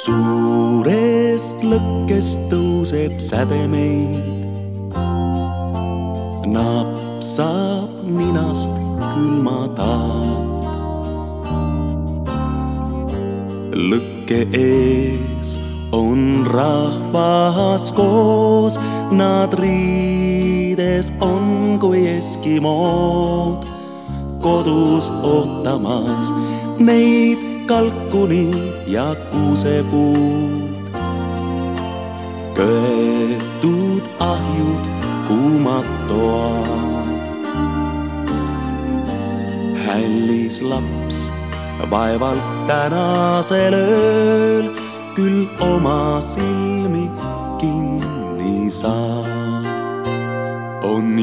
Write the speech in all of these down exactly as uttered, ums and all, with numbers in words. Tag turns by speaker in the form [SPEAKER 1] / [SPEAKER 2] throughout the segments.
[SPEAKER 1] Suurest lõkkest tõuseb sädemeid, napsab ninast külmataat. Lõkke ees on rahvas koos, nad riides on kui eskimood, kodus ootamas neid kalkuni ja kuusepuud. Köetud ahjud, kuumad toad. Hällis laps vaevalt tänasel ööl küll oma silmi kinni saab. On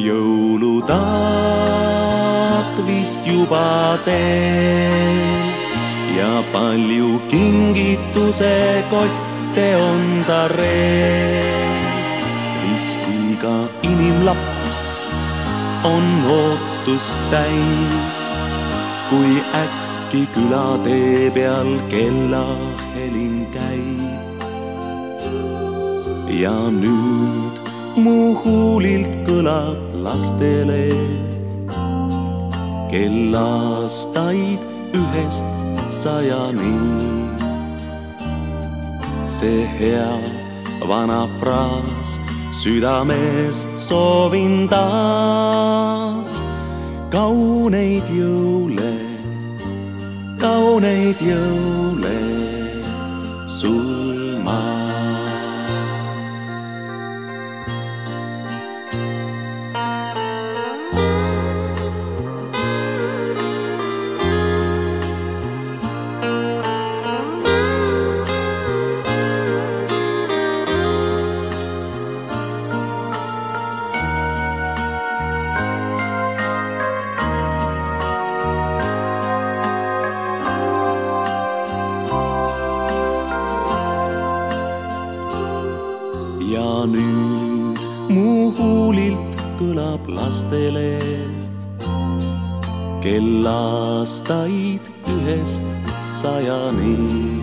[SPEAKER 1] jõulutaat vist juba teel ja palju kingituse kotte on ta reel. Ristiga inimlaps on ootust täis, kui äkki külatee peal kellahelin käib. Ja nüüd mu huulilt kõlab lastele kellaastaid ühest sajani. See hea vana fraas südamest soovin taas. Kauneid jõule, kauneid jõule sul ma. Ja nüüd mu huulilt kõlab lastele kellaastaid ühest sajani.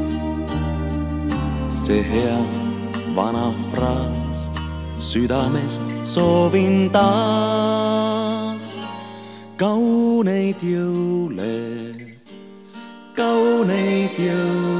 [SPEAKER 1] See hea vana fraas südamest soovin taas. Kauneid jõule, kauneid jõule.